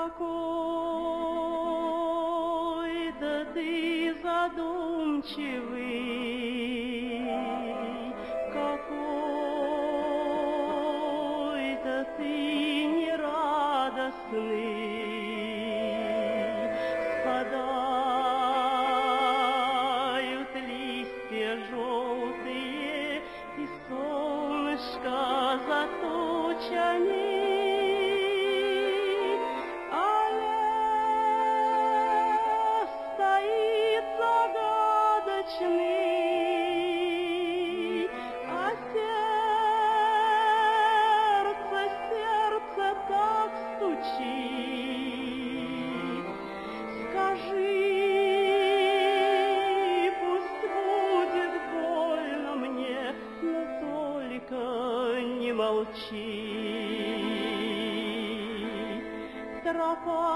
Какой-то ты задумчивый, какой-то ты нерадостный. Спадают листья желтые, и солнышко за тучами. А сердце так стучит. Скажи, пусть будет больно мне, но только не молчи. Тропа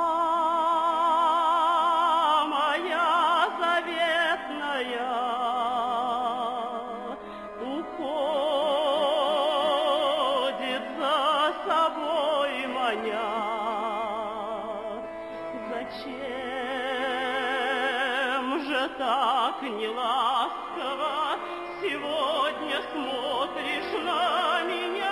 моя заветная уходит за собой маня. Зачем же так неласково сегодня смотришь на меня?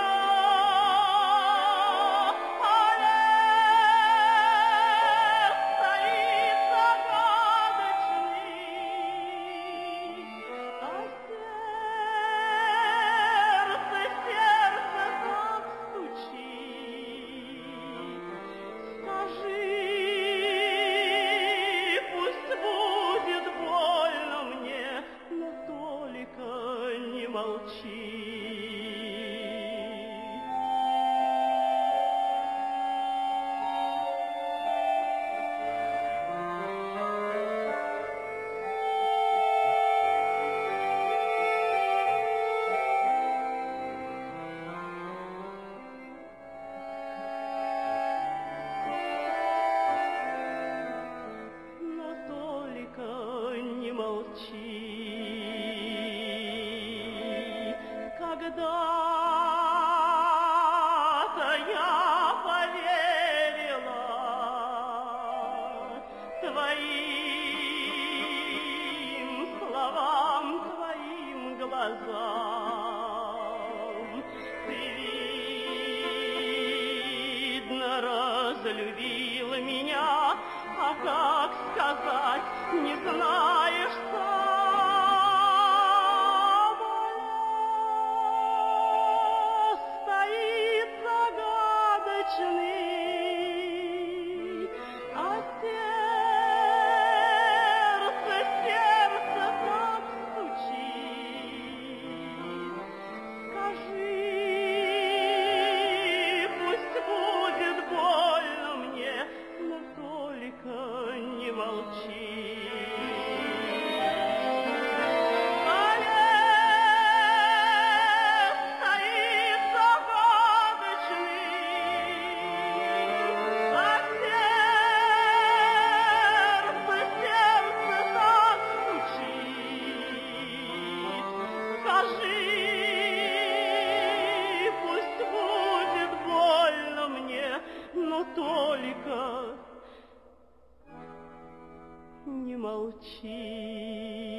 Молчи. Но только не молчи. Когда-то я поверила твоим словам, твоим глазам. Ты, видно, разлюбил меня, а как сказать, не знаешь сам. А сердце так стучит. Скажи, пусть будет больно мне, но только не молчи. Скажи, пусть будет больно мне, но только не молчи.